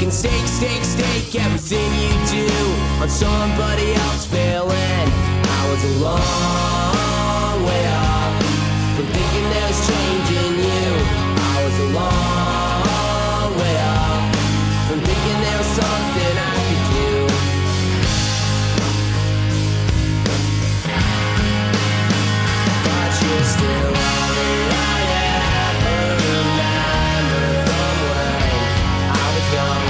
Stake everything you do on somebody else failing. I was a long way off from thinking there was change in you. I was a long way off from thinking there was something I could do. But you're still all that I ever remember from when I was young.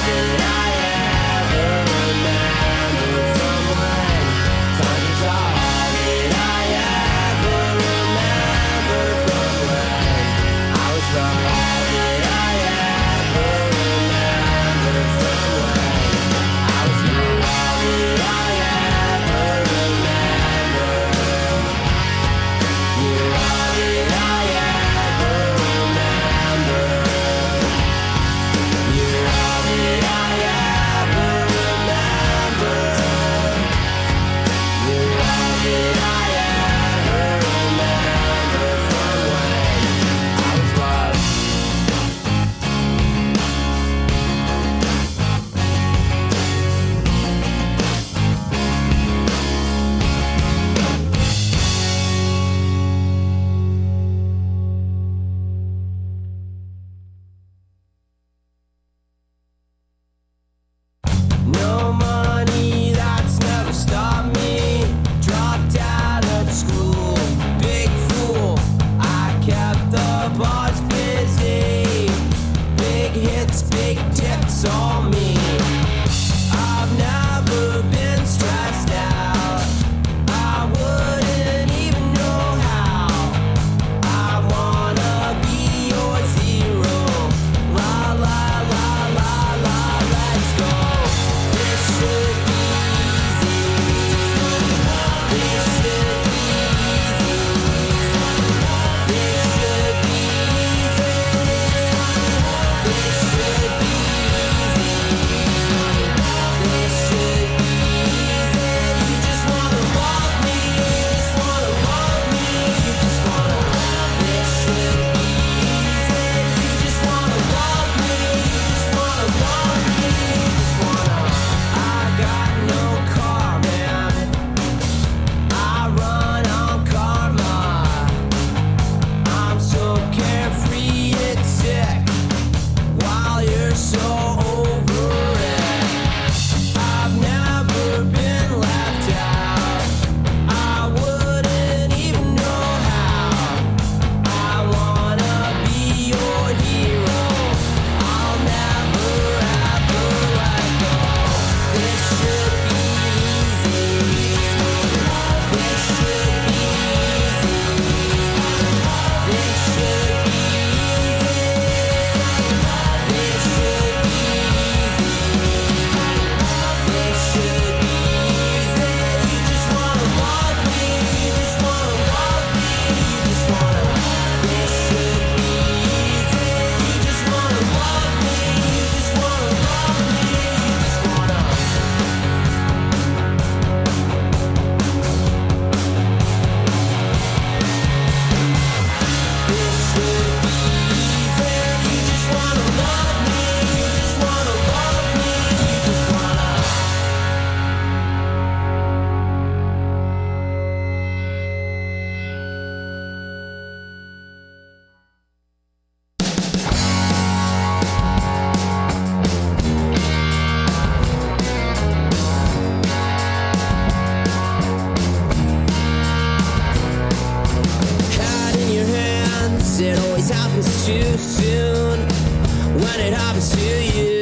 too soon when it happens to you.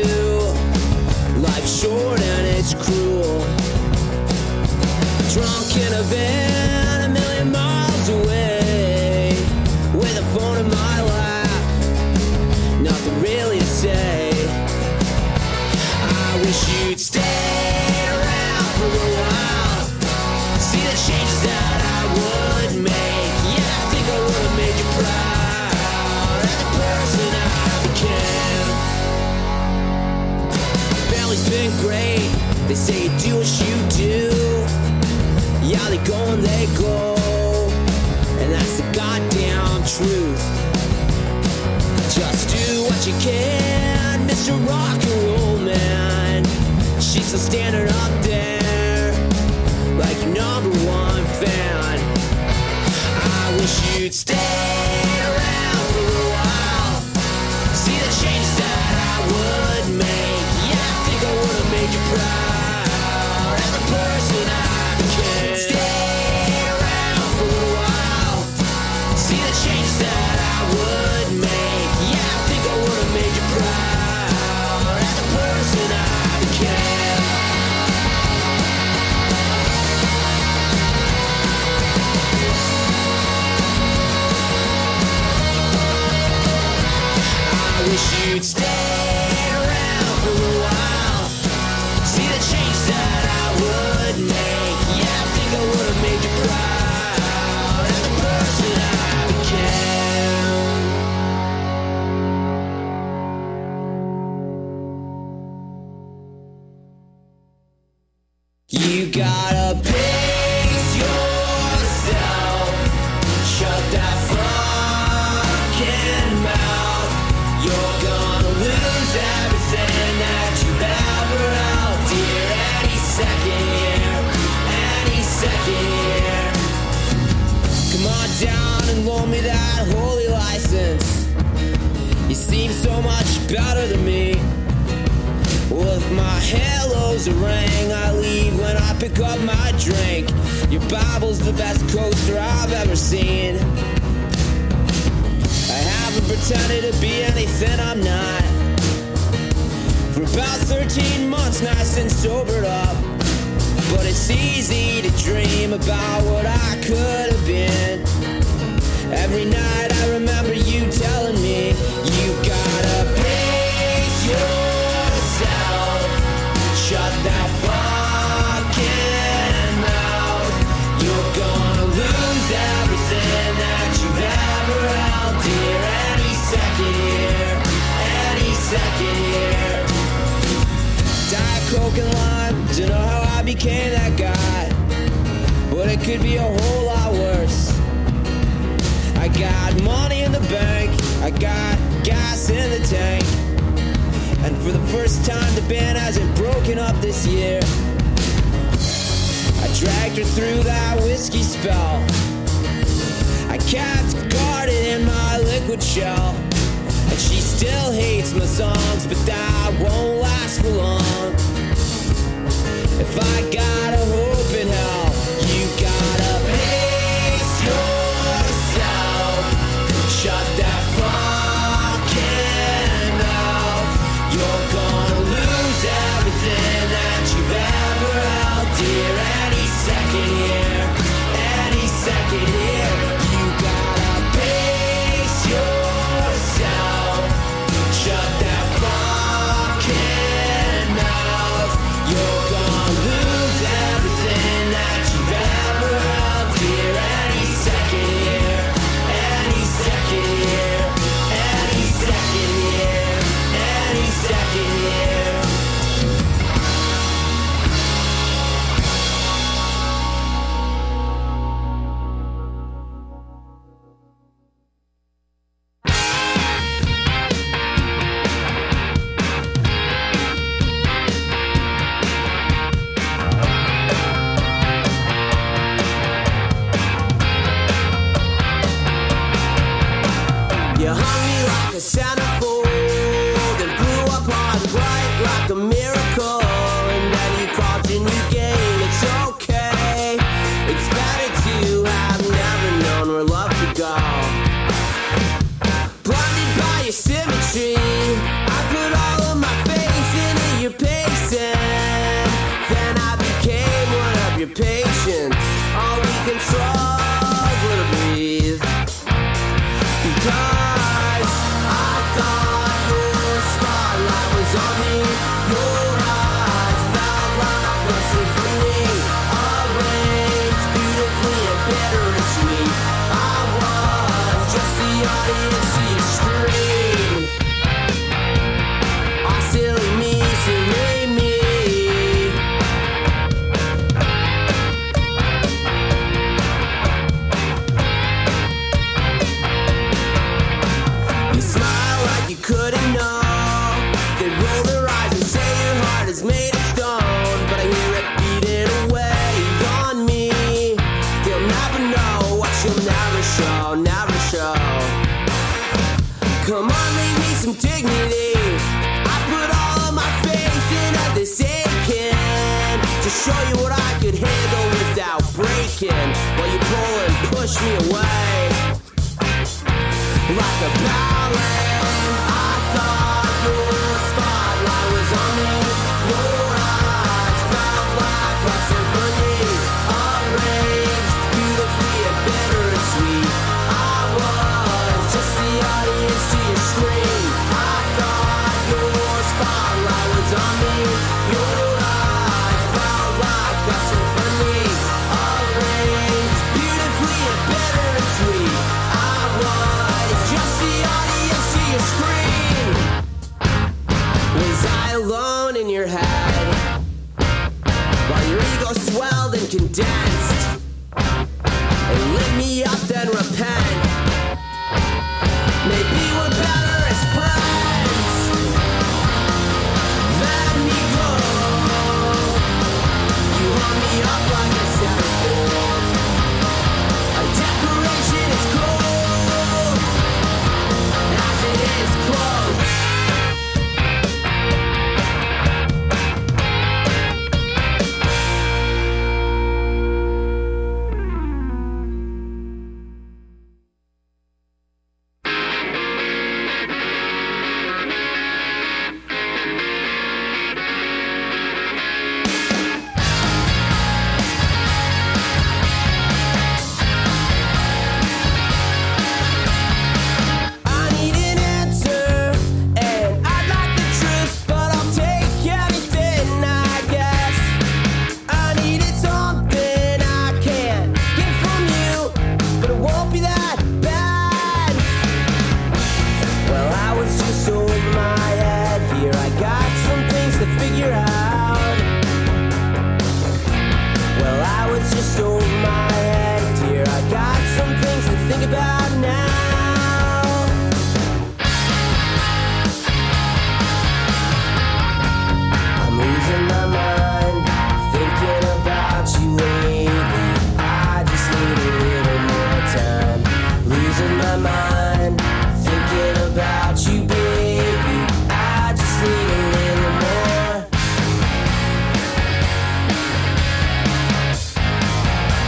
Life's short and it's cruel. Drunk in a van a million miles away, with a phone in my lap, nothing really to say. I wish you'd stay around for a while, see the changes that I would make. Yeah, I think I would have made you proud of the person I became. Family's been great, they say you do what you do. Yeah, they go and they go, and that's the goddamn truth. Just do what you can, Mr. Rock and Roll standing up there like your number one fan. I wish you'd stay around for a while, see the changes that I would make. Yeah, I think I would have made you proud as the person I became. Stay around for a while, see the changes that I would make. Yeah, I think I would have made you proud as the person I became. I wish you'd stay around for a while, see the change that I would make. Yeah, I think I would have made you proud as the person I became. You gotta pace yourself, shut that fucking mouth. You're gonna lose everything that you've ever held dear any second here, any second here. Come on down and loan me that holy license. You seem so much better than me. Well, if my halo's a ring, I leave when I pick up my drink. Your Bible's the best coaster I've ever seen. I haven't pretended to be anything I'm not for about 13 months, nice and sobered up. But it's easy to dream about what I could have been. Every night I remember you telling me you gotta pace yourself, shut that fucking mouth. You're gonna lose everything that you've ever held dear any second here, any second here. Diet Coke and lime, don't know how I became that guy, but it could be a whole lot worse. I got money in the bank, I got gas in the tank, and for the first time the band hasn't broken up this year. I dragged her through that whiskey spell, I kept guarded in my liquid shell, and she still hates my songs, but that won't last for long. If I got a hope in hell, you gotta pace yourself, shut that fucking mouth. You're gonna lose everything that you've ever held dear any second here, any second here. You gotta pace yourself, shut that fucking and dignity. I put all of my faith into this aching to show you what I could handle without breaking, while you pull and push me away like a ballet. I thought your spotlight was on me. Your eyes felt like a symphony, arranged beautifully and bitter and sweet. I was just the audience to your scream. I thought your spotlight was on me. Your eyes felt like a symphony, arranged beautifully and bitter and sweet. I was just the audience to your scream. Was I alone in your head while your ego swelled and condensed and lit me up then repent? Maybe we're better as friends. Let me go. You hung me up like a centerfold. A decoration is cold as it is close. I need an answer, and I'd like the truth, but I'll take anything, I guess. I needed something I can't get from you, but it won't be that bad. Well, I was just over my head here. I got some things to figure out. Well, I was just over my head here. I got some things to think about now. I'm losing my mind, thinking about you lately. I just need a little more time. Losing my mind, thinking about you, baby. I just need a little more.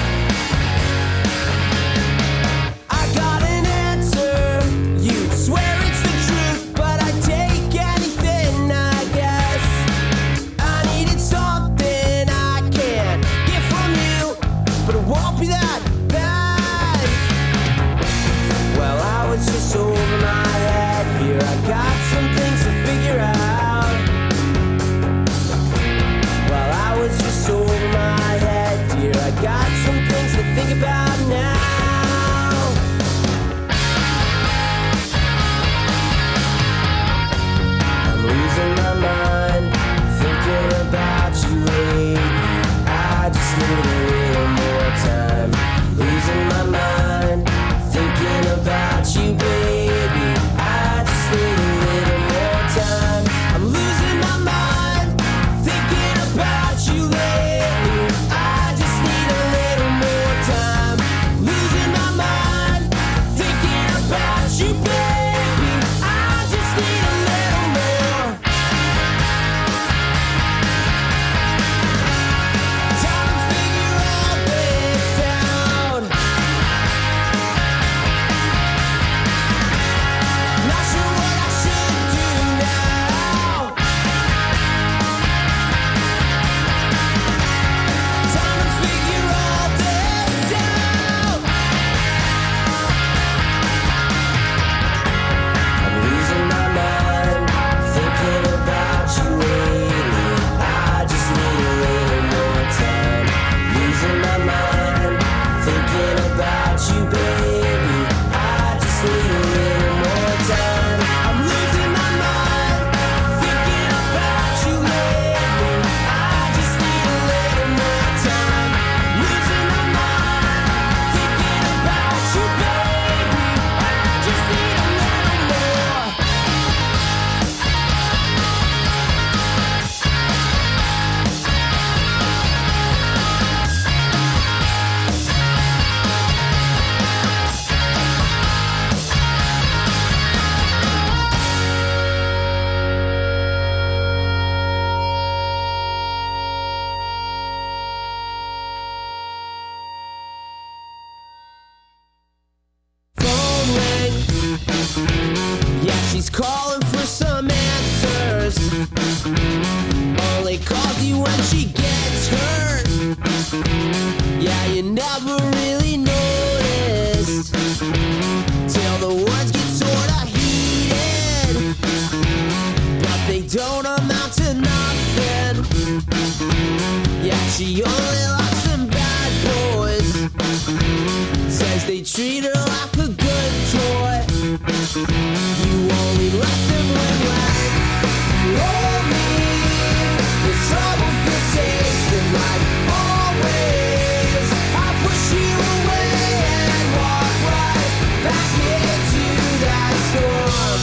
Nobody calls you when she gets hurt. Yeah, you never really noticed till the words get sorta heated, but they don't amount to nothing. Yeah, she only likes them bad boys. Says they treat her like a good toy. You only let them win when you hold me. The trouble feels safe and like always I push you away and walk right back into that storm.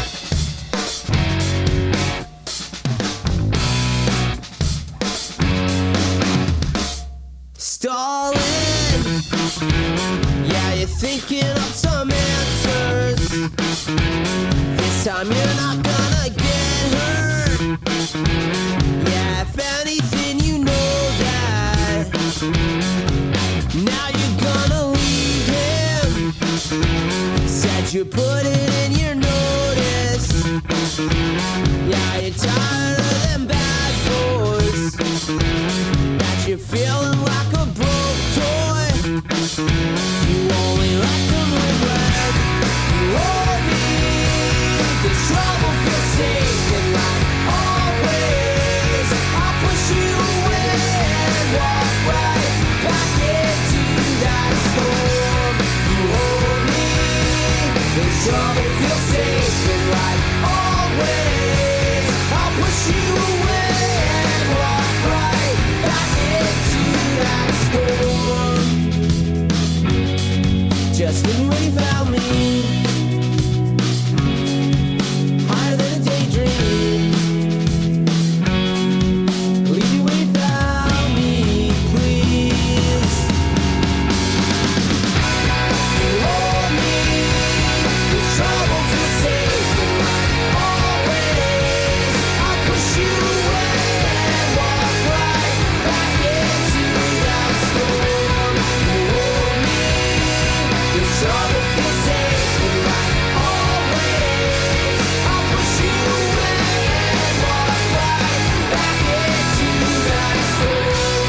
Stalling. Yeah, you're thinking of some answers. This time you're not gonna get hurt. Yeah, if anything, you know that. Now you're gonna leave him. Said you put it in your notice. Yeah, you're tired of them bad boys. That you're feeling like a broke toy. You only let them regret. You hold me. This trouble feels safe and like always I'll push you away and walk right back into that storm. You hold me. This trouble feels safe and like always I'll push you away and walk right back into that storm. Just when you really found me, higher than a daydream. Leave you without me, please. You hold me. This trouble feels safe and like always I'll push you away and walk right back into that storm. You hold me. This trouble feels safe and like always I'll push you away and walk right back into that storm.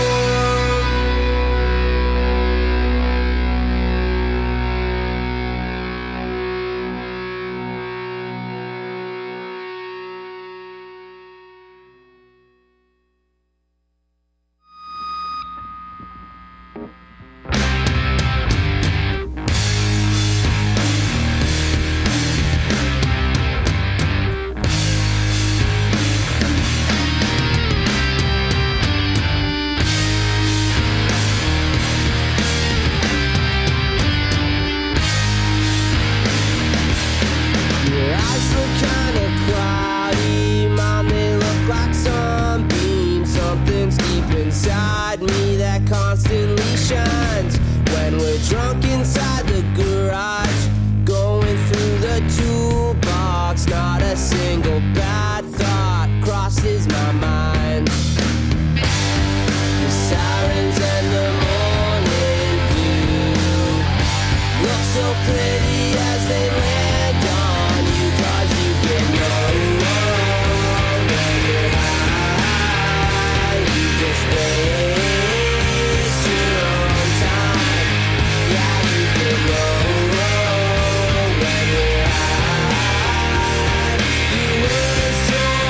Your eyes look kinda cloudy, Mom, they look like sunbeams. Something's deep inside me that constantly shines. When we're drunk inside the garage, going through the toolbox, not a single bad thought crosses my mind. The sirens and the morning dew look so pretty as they land on you, 'cause you get nowhere when you're high. You just waste your own time. Yeah, you get nowhere when you're high. You waste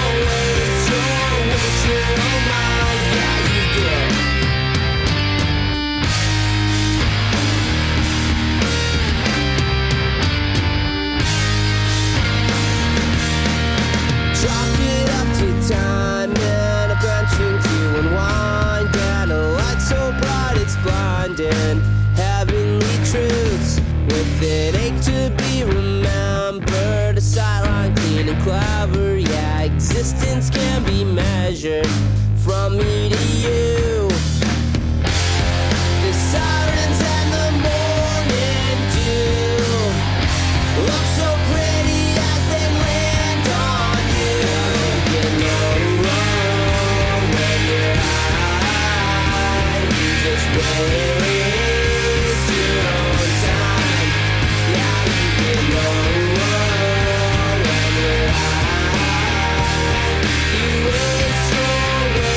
your own mind. Yeah, you get. Chalk it up to time and a penchant to unwind, and a light so bright it's blinding. Heavenly truths with an ache to be remembered. A sideline clean and clever. Yeah, existence can be measured from me to you. The sirens and the morning dew look so pretty as they land on you. You know when you're high, you just waste your own time. Yeah, you get nowhere when you're high. You waste your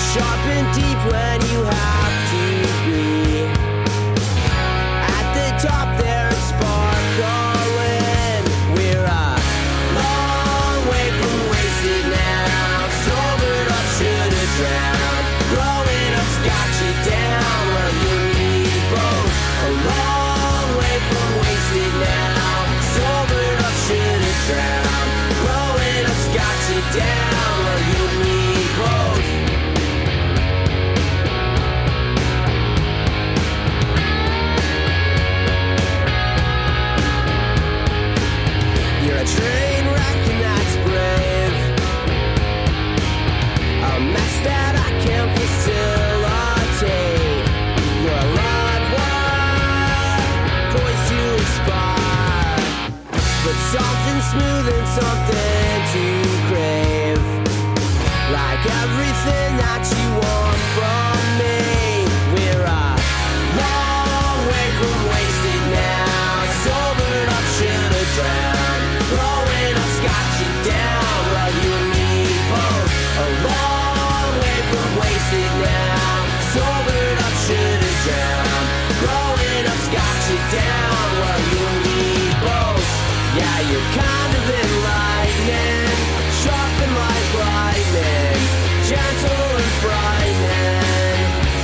sharp and deep when you have to be. At the top there it's sparkling. We're a long way from wasted now. Sobered up, should've drowned. Growing up's got you down. Well, you need both. A long way from wasted now. Sobered up, should've drowned. Growing up's got you down. Well, you need both. You're a train wreck and that's brave. A mess that I can't facilitate. You're a live wire, poised to expire. But something smooth and something to crave. Like everything that you want from me. We're a long way from wasted now. Sobered up, should've drowned. Growing up's got you down. Well, you need both. A long way from wasted now. Sobered up, should've drowned. Growing up's got you down. Well, you need both. Yeah, you're kind of enlightening, sharp and like lightning, gentle and frightening.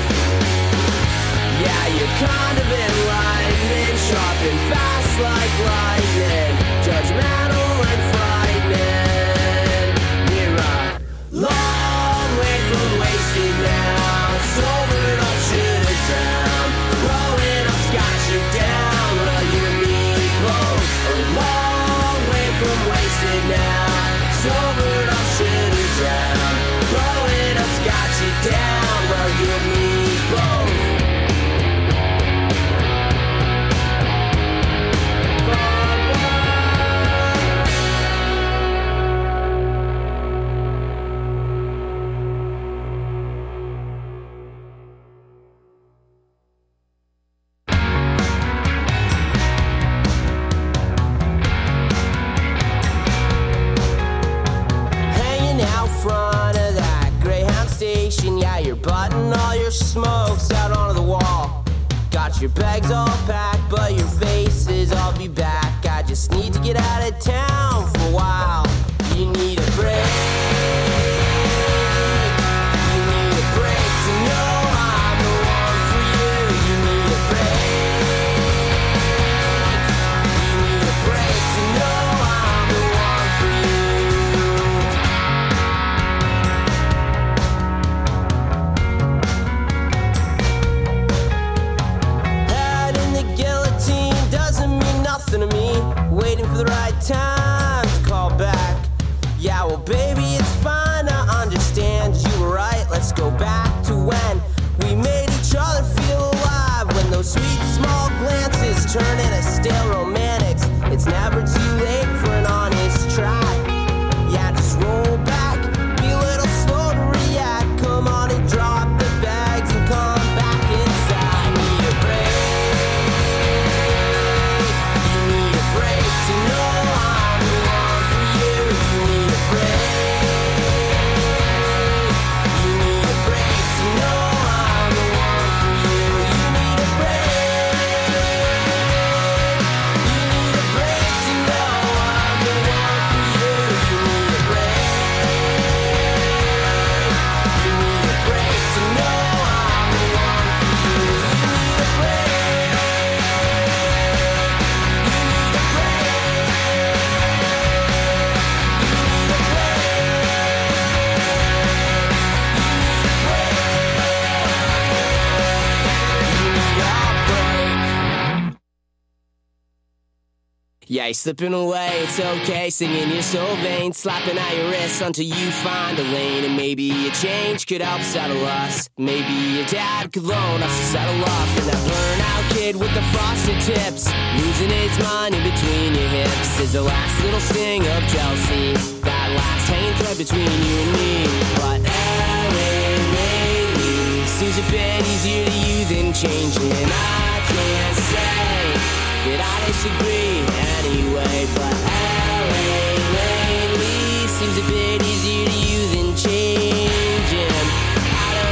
Yeah, you're kind of enlightening, sharp and fast like lightning, judgmental and frightening. We're a long way from wasted now. Sobered up, should've drowned. Growing up's got you down. Well, you need both. A long way from wasted now. Sobered up, should've drowned. Growing up's got you down. Well, you need both. Hanging out front of that Greyhound station. Yeah, you're butting all your smokes out onto the wall. Got your bags all packed, but your face is I'll be back. I just need to get out of town for a while. You need a break. You need a break to know I'm the one for you. You need a break. You need a break to know I'm the one for you. Head in the guillotine doesn't mean nothing to me. Waiting for the right time to call back. Yeah, well, baby, it's fine. I understand you were right. Let's go back to when we made each other feel alive. When those sweet small glances turn into stale romantics. It's never too late for an honest try. Yeah, just roll back, be a little slow to react. Come on and drop the bags and come back inside. Need a break. You need a break to know I'm the one for you. You need a break. You need a break to know I'm the one for you. You need a break. You need a break to know I'm the one for you. You need a break. You need a break to know I'm the one for you. You need a break. You need a break. Yeah, you're slipping away, it's okay, singing you're so vain, slapping out your wrists until you find a lane. And maybe a change could help settle us. Maybe your dad could loan us to settle up. And that burnout kid with the frosted tips, losing his mind in between your hips, is the last little sting of jealousy, that last hanging thread between you and me. But lately seems a bit easier to you than changing. And I can't say that I disagree anyway, but LA lately seems a bit easier to you than changing. I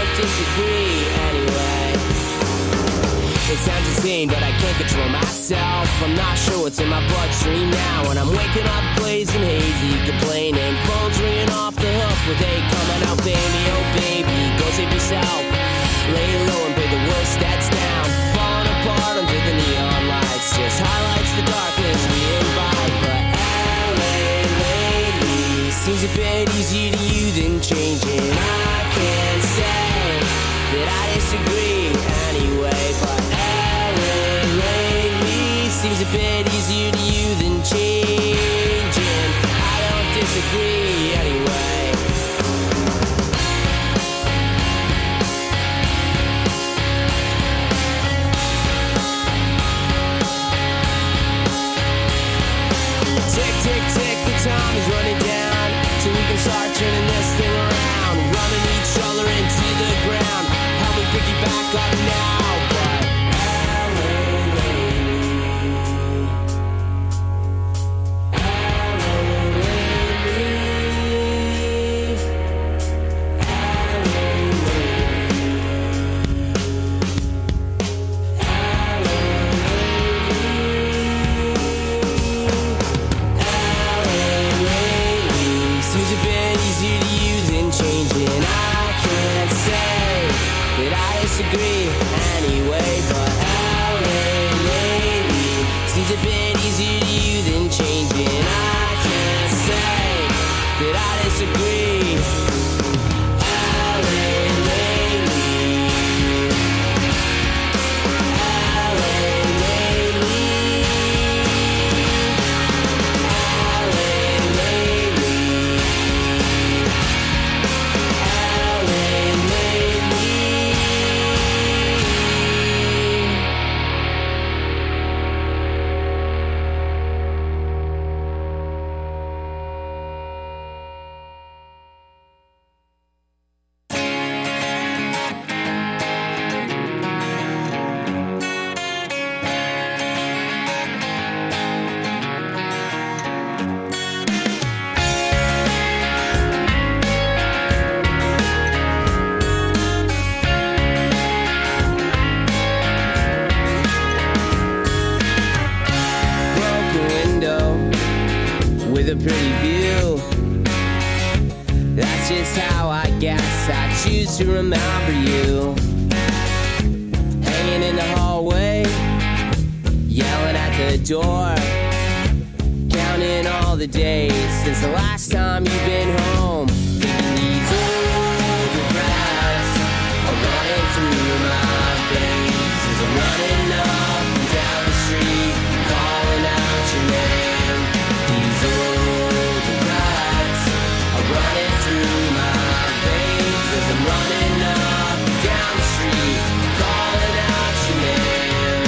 disagree anyway. It sounds insane, but I can't control myself. I'm not sure what's in my bloodstream now. And I'm waking up blazing hazy, complaining. Phones ringing off the hook with hate coming out, baby. Oh baby, go save yourself. Lay low and pay the worst debts down. Falling apart under the neon lights just highlights the darkness we invite. But LA lately seems a bit easier to you than changing. I can't say that I disagree anyway, but seems a bit easier to you than changing. I don't disagree anyway. Tick, tick, tick, the time is running down, so we can start turning this thing around, running each other into the ground. Help me pick you back up now, but disagree anyway, but LA lately seems a bit easier to you than changing. I can't say that I disagree. LA lately, LA lately, LA lately, LA lately. With a pretty view, that's just how I guess I choose to remember you. Hanging in the hallway, yelling at the door, counting all the days since the last time you've been home. Thinking these old regrets are running through my veins as I'm running up and down the street, calling out your name. These old regrets are running through my veins as I'm running up and down the street, calling out your name.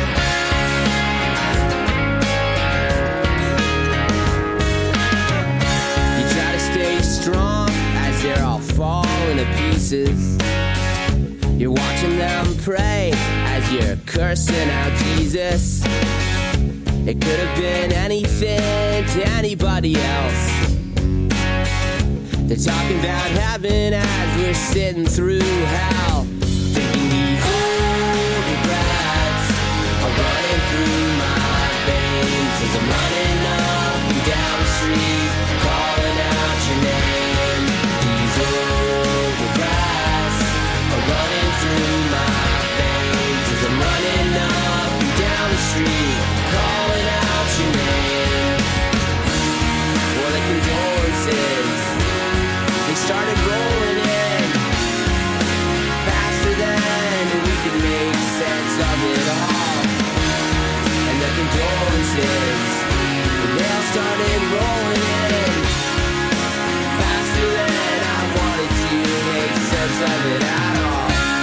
You try to stay strong as they're all falling to pieces. You're watching them pray as you're cursing out Jesus. It could have been anything to anybody else. They're talking about heaven as we're sitting through hell. Thinking these old regrets are running through my veins as I'm running up and down the street, calling out your name. These old regrets are running through my veins as I'm running up and down the street, calling out your name. For the condolences, they started rolling in faster than we could make sense of it all. And the condolences, they all started rolling in faster than I wanted to make sense of it at all.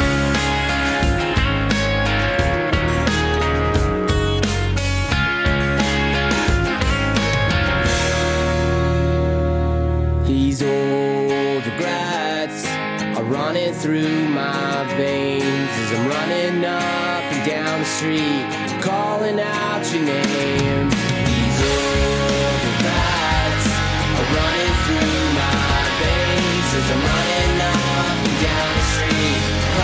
These old regrets are running through my veins as I'm running up and down the street, calling out your name. These old regrets are running through my veins as I'm running up and down the street,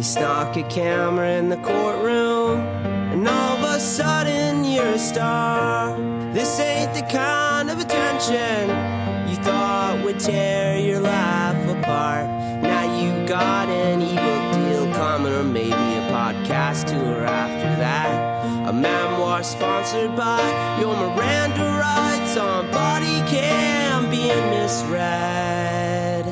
snuck a camera in the courtroom, and all of a sudden you're a star. This ain't the kind of attention you thought would tear your life apart. Now you got an ebook deal coming, or maybe a podcast tour after that. A memoir sponsored by your Miranda rights on body cam being misread.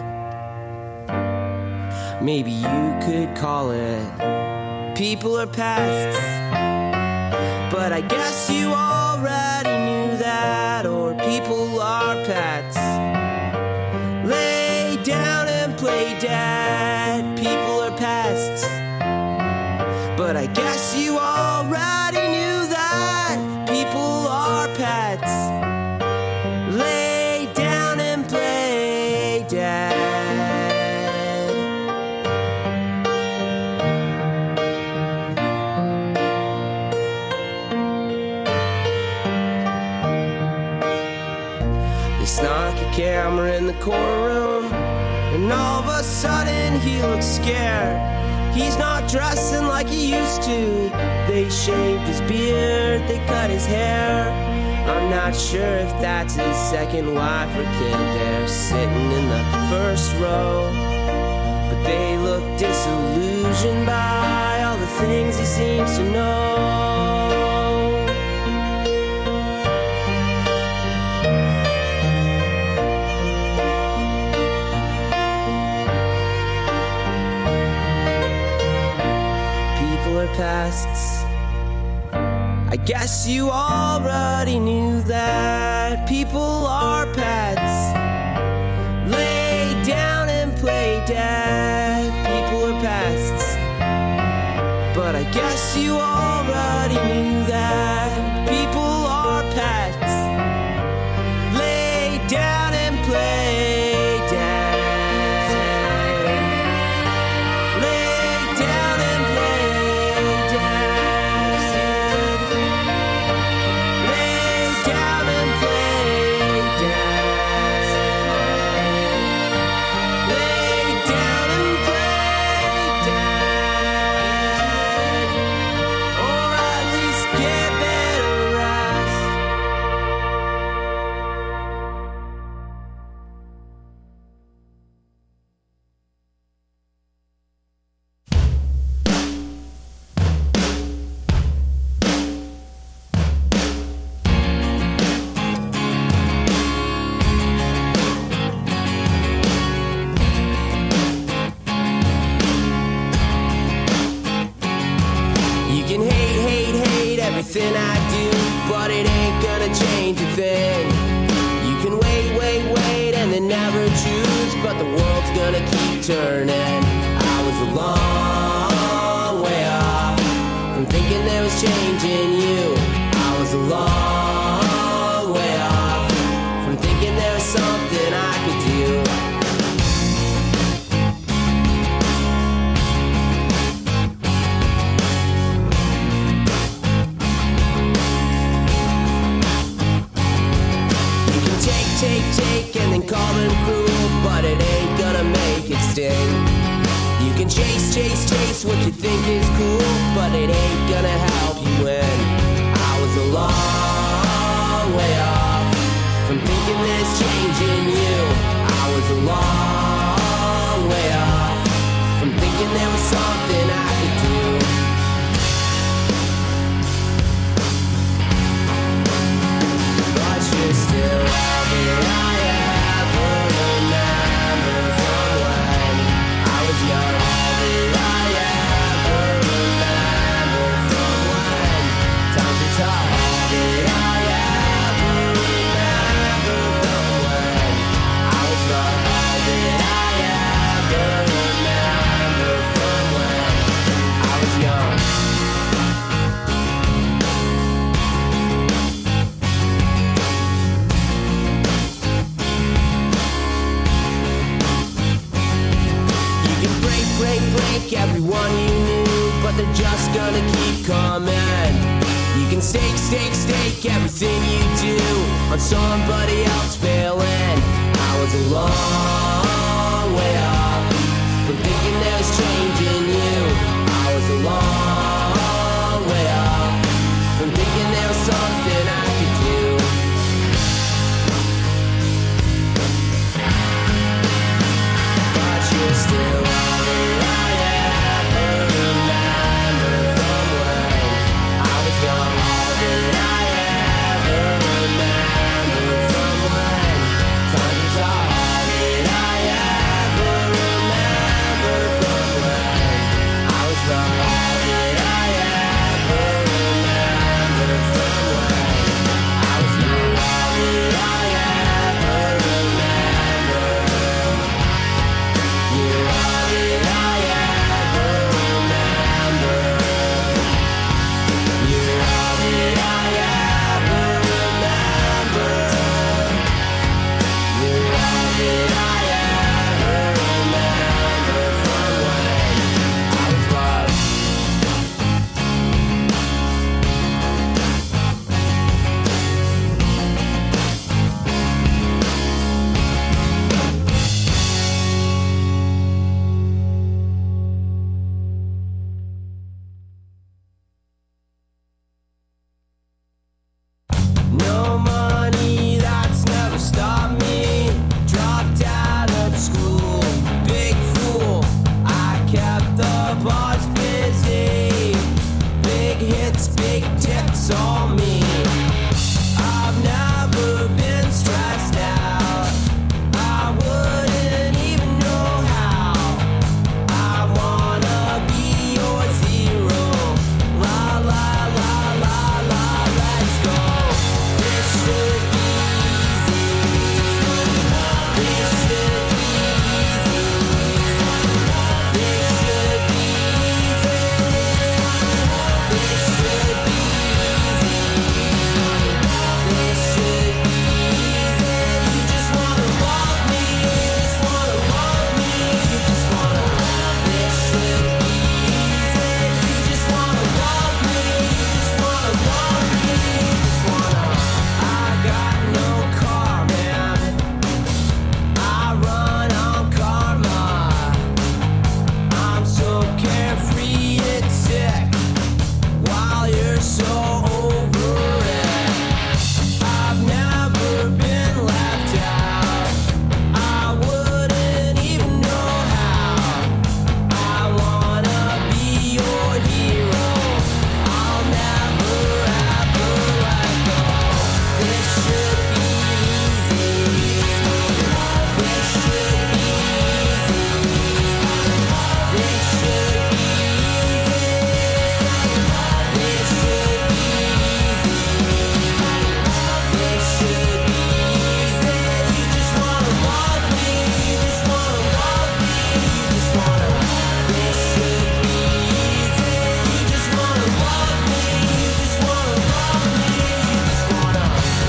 Maybe you could call it people are pests, but I guess you already knew that. Or people are pets. Lay down and play dead. People are pests, but I guess you already knew that. People are pets. Lay down and play dead. They snuck a camera in the courtroom, and all of a sudden he looks scared. He's not dressing like he used to. They shaved his beard, they cut his hair. I'm not sure if that's his second wife or kid. They're sitting in the first row, but they look disillusioned by all the things he seems to know. Pests. I guess you already knew that. People are pets. Lay down and play dead. People are pests, but I guess you already knew that. People are pets. Lay down and play dead. Lay down and play. Everything I do, but it ain't gonna change a thing. You can wait, and then never choose, but the world's gonna keep turning. I was a long way off from thinking there was change in you. I was a long way off from thinking there was something I could do. Take, and then call them cruel, but it ain't gonna make it sting. You can chase what you think is cool, but it ain't gonna help you win. I was a long way off from thinking there's change in you. I was a long way off from thinking there was something I could do. But you're still all that I ever remember from when I was young. All that I ever remember from when times were tough. All that I ever remember from when I was young. All that I ever remember from when I was young. Break everyone you knew, but they're just gonna keep coming. You can stake everything you do on somebody else failing. I was a long way off from thinking there was change in you. I was a long way off from thinking there was something I could do. But you're still all that I ever remember from when I was young. All that I ever remember from when time to talk. All that I ever remember from when I was young. All that I ever remember from when I was young. All that I ever remember. You're all that I ever remember. You're all that I ever remember. You're all that I ever remember from when I was lost. No money, that's never stopped me. Dropped out of school, big fool. I kept the boss busy. Big hits, big tips on me. I've never been stressed out. I wouldn't even know how. I wanna be your zero. La la la la la, let's go. This should be easy. This should be easy. This should be easy. This should be easy. This should be easy. You just wanna love me. You just wanna love me. You just wanna. This should be easy. You just wanna love me. You just wanna love me. You just wanna. I got no car, man. I run on karma. I'm so carefree, it's sick. While you're so over it, I've never been left out. I wouldn't even know how. I wanna be your hero. I'll never ever let go. This should be easy. This should be easy. This should be easy. This should be easy. This should be easy. You just wanna love me. You just wanna love me. You just wanna. This should be easy. You just wanna love me. You just wanna love me. You just wanna.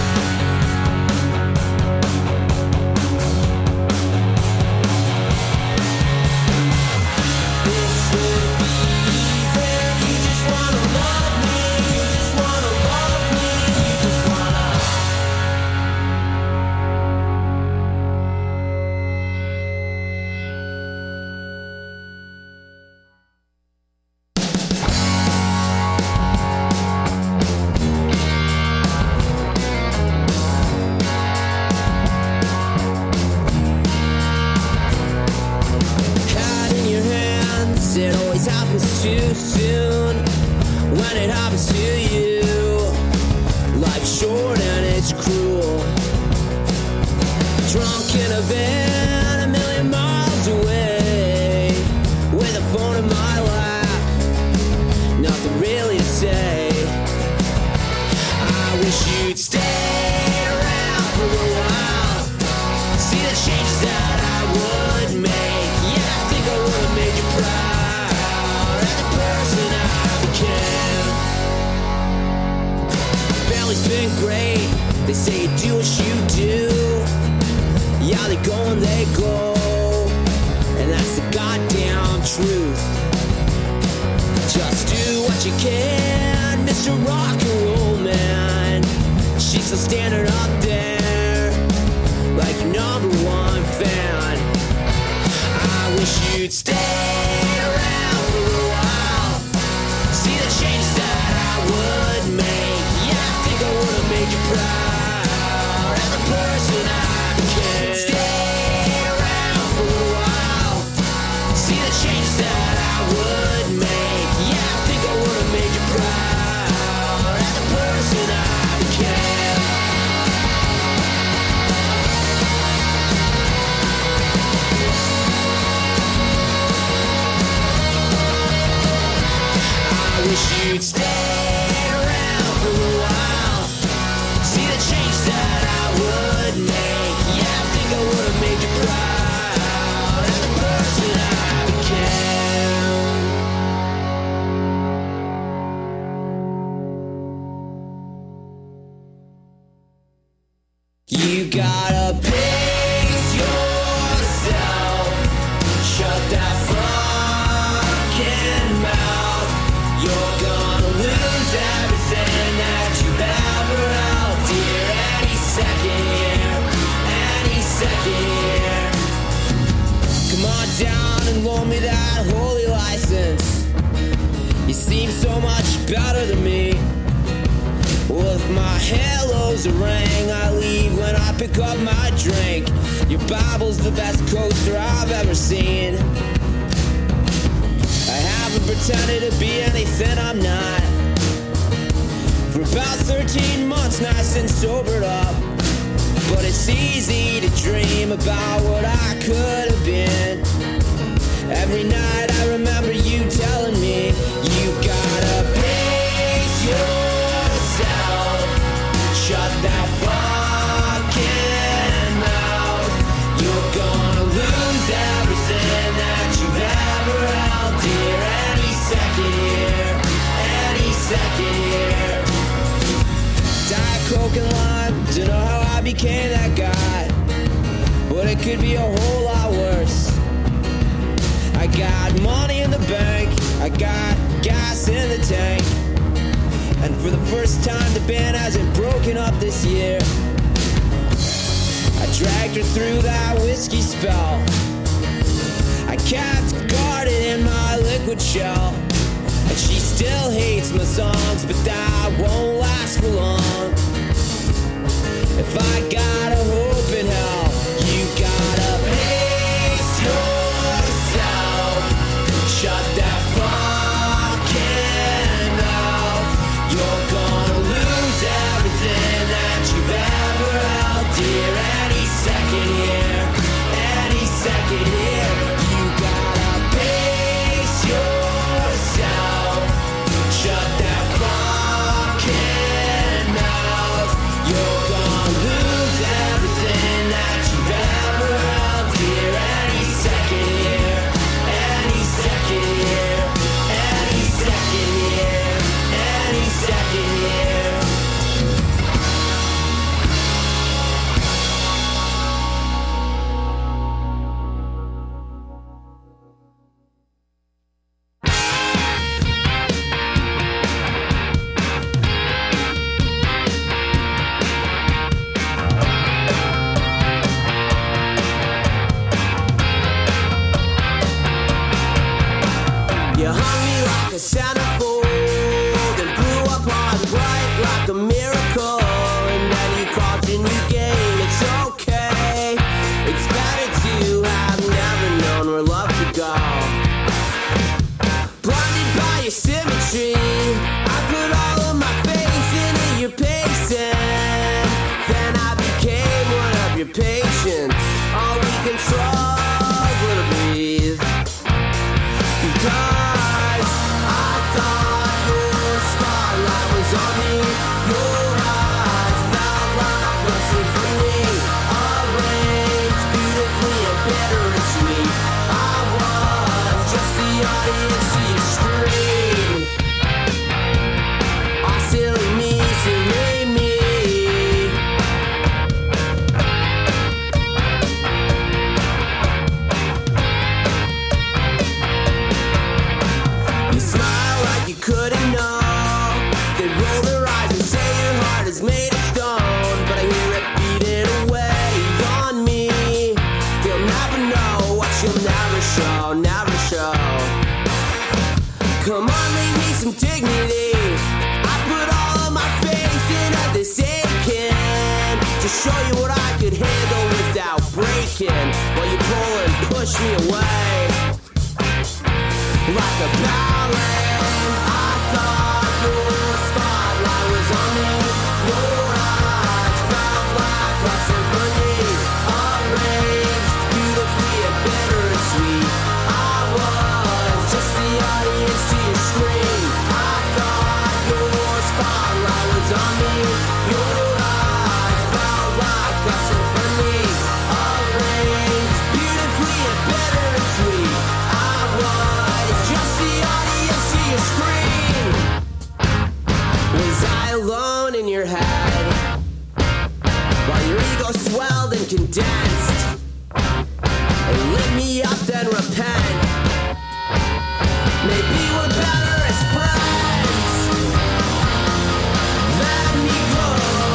This should be easy. You just wanna love me. You just wanna love me. You just wanna. Hat in your hands, it always happens too soon. When it happens to you, life's short and it's cruel. Drunk in a van, a million miles away, with a phone in my lap, nothing really to say. I wish you'd stay around for a while, see the changes that I would make. Yeah, I think I would have made you proud of the person I became. Family's been great, they say you do what you do. Yeah, they go and they go, and that's the goddamn truth. Just do what you can, Mr. Rock and Roll Man. She's still standing up there like your number one fan. I wish you you'd stay around for a while. See the changes that I would make. Yeah, I think I would have made you proud. And the person I became. Stay around for a while. See the changes that I would make. Yeah, I think I would have made you proud. And the person I became. I wish you'd stay around for a while. See the change that I would make. Yeah, I think I would have made you proud. And the person I became. You gotta pace yourself. Shut that fucking mouth. You're gonna lose everything that you've ever held dear. Any second here, any second here. Come on down and loan me that holy license. You seem so much better than me. Well, if my halo's a ring, I leave when I pick up my drink. Your Bible's the best coaster I've ever seen. I haven't pretended to be anything I'm not. For about 13 months, nice and sobered up. But it's easy to dream about what I could have been. Every night I remember you telling me, you gotta pace yourself. Shut that fucking mouth. You're gonna lose everything that you've ever held dear. Any second here, any second here. Diet Coke and lime, don't know how I became that guy, but it could be a whole lot worse. I got money in the bank, I got gas in the tank, and for the first time the band hasn't broken up this year. I dragged her through that whiskey spell. I kept guarded in my liquid shell, and she still hates my songs, but that won't last for long. If I got a hope in hell, you gotta pace yourself. Shut that fucking mouth. You're gonna lose everything that you've ever held dear. Any second here, any second here. You gotta pace yourself. Shut that fucking mouth. to show you what I could handle without breaking, while you pull and push me away like a ballet. I thought your spotlight was on me. Your eyes felt like a symphony, arranged beautifully and bittersweet. I was just the audience to your scream. I thought your spotlight was on me. Your eyes felt like a symphony, arranged beautifully and bittersweet. I was just the audience to your scream. Was I alone in your head while your ego swelled and condensed and lit me up then repent? Maybe we're better as friends. Let me go.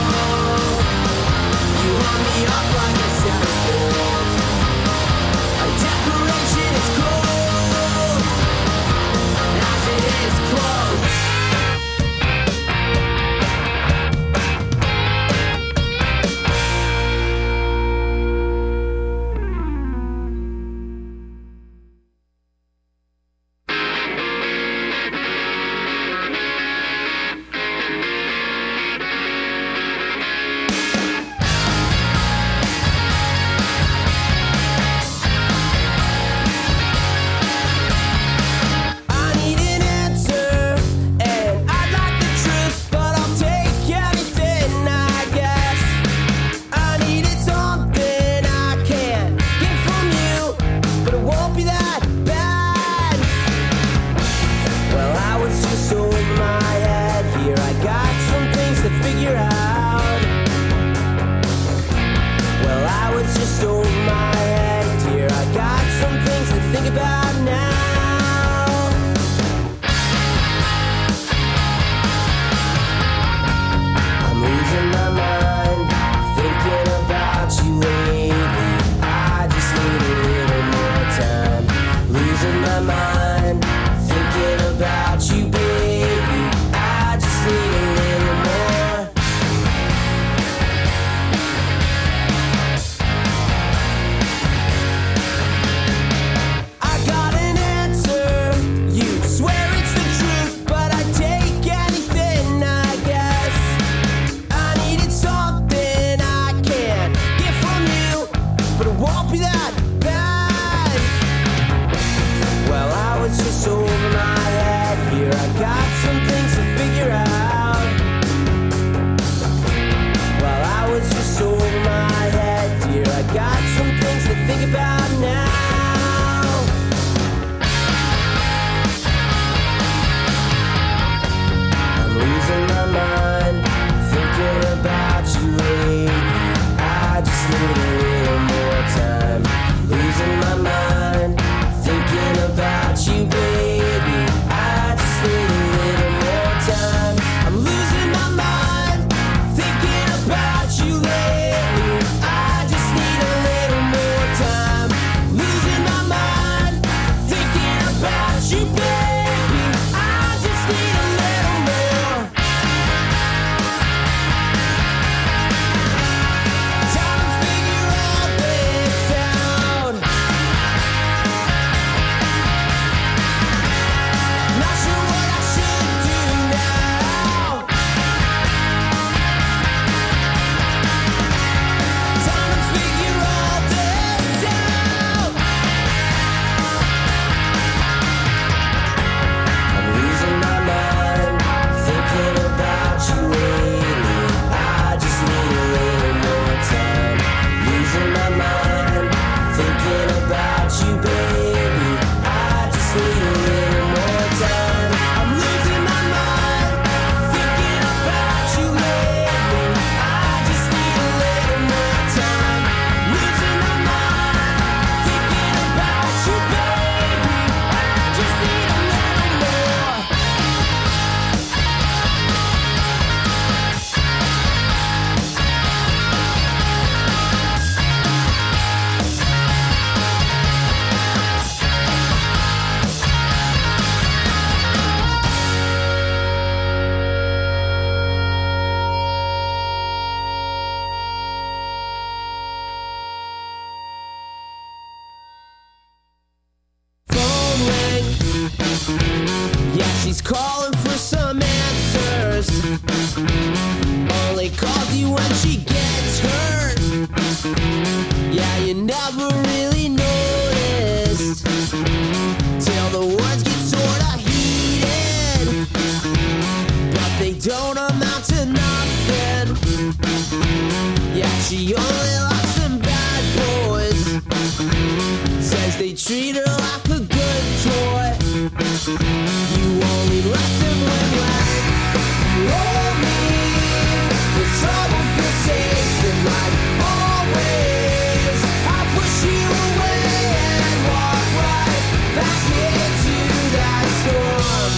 You hung me up like a centerfold. Our decoration is cold as it is close. I need an answer, and I'd like the truth, but I'll take anything, I guess. I needed something I can't get from you, but it won't be that bad. Well, I was just over my head here. I got some things to figure out. Well, I was just over my head here. I got some things to think about now. I'm losing my mind, thinking about you lately. I just need a little more time. Losing my mind, thinking about you, baby. I just need a little more. I got an She's calling for some answers. Only calls you when she gets hurt. Yeah, you never really noticed till the words get sorta heated, but they don't amount to nothing. Yeah, she only likes them bad boys. Says they treat her like a good toy. You only let them win like you owe me. The trouble feels safe and like always I push you away and walk right back into that storm.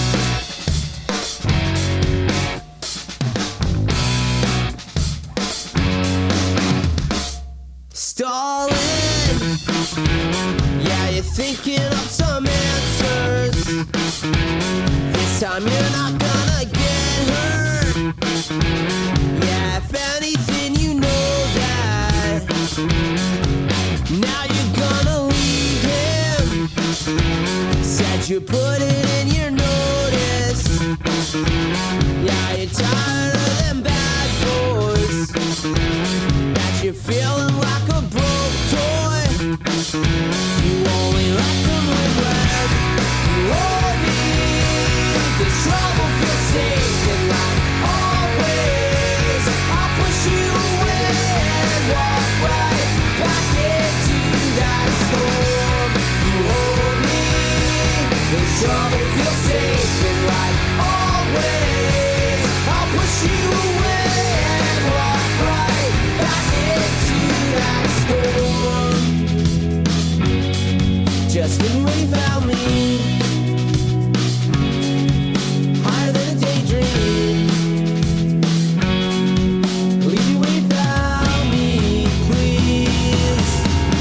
Stalling. Yeah, you're thinking of some answers. This time you're not gonna get hurt. Yeah, if anything, you know that. Now you're gonna leave him. Said you put it in your notice. Yeah, you're tired of them bad boys. That you're feeling like a broke toy. You only let them regret. You owe me. This trouble feels safe and like always I'll push you away and walk right back into that storm. You owe me. This trouble feels safe and like always I'll push you away and walk right back into that storm. Just when you really found me, higher than a daydream, leave you without me, please.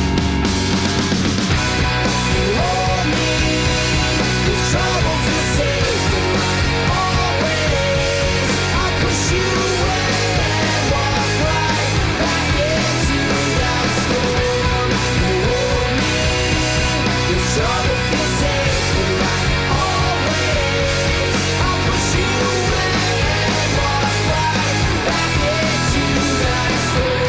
You owe me. This trouble feels safe and like always I'll push you away and walk right back into that storm. You owe me. This trouble feels safe and like always I'll push you away and walk right back into that storm.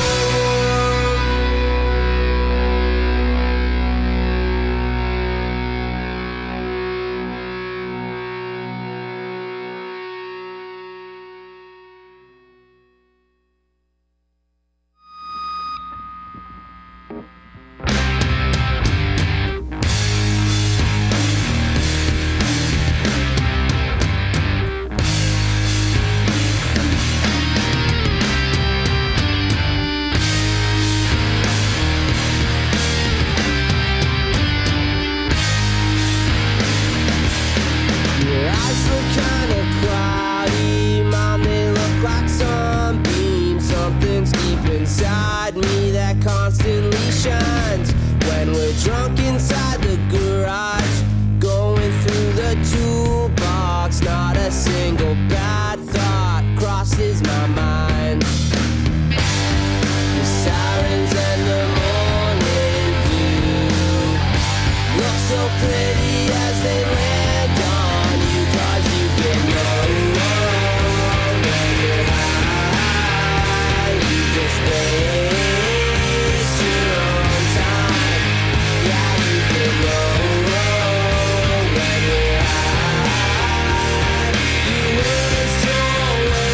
Your eyes look kinda cloudy, Mom, they look like sunbeams. Something's deep inside me that constantly shines. When we're drunk inside the garage, going through the toolbox, not a single bad thought crosses my mind. The sirens and the morning dew look so pretty as they land on you, 'cause you get nowhere when you're high. You just waste your own time. Yeah, you get nowhere when you're high. You waste your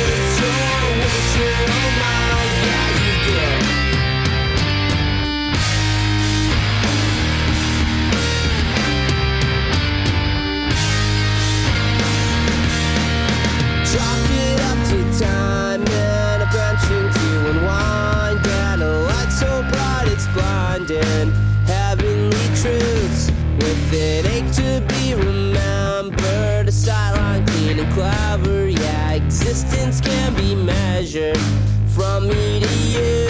own mind. Yeah, you get. Chalk it up to time and a pension to unwind, and a light so bright it's blinding. Heavenly truths with it ache to be remembered. A sideline clean and clever, yeah, existence can be measured from me to you.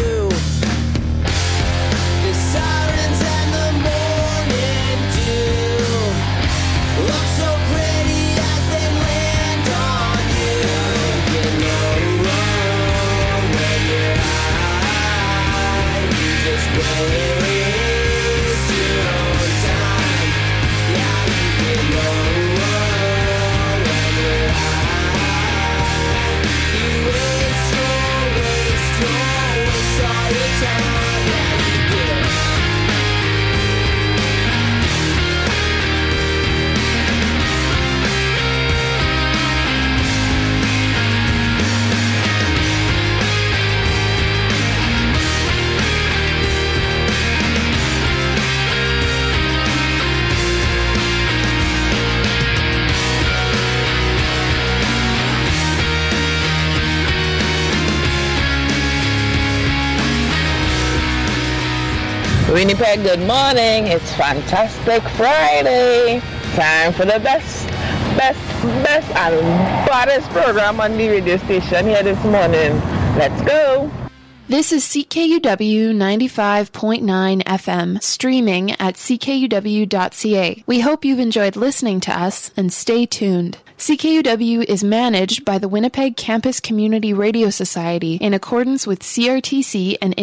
The sirens and the morning dew look so pretty as they land on you. You know when you're high, you just waste your own time. Yeah, you know when you're Winnipeg, good morning. It's Fantastic Friday. Time for the best and baddest program on the radio station here this morning. Let's go. This is CKUW 95.9 FM, streaming at ckuw.ca. We hope you've enjoyed listening to us, and stay tuned. CKUW is managed by the Winnipeg Campus Community Radio Society in accordance with CRTC and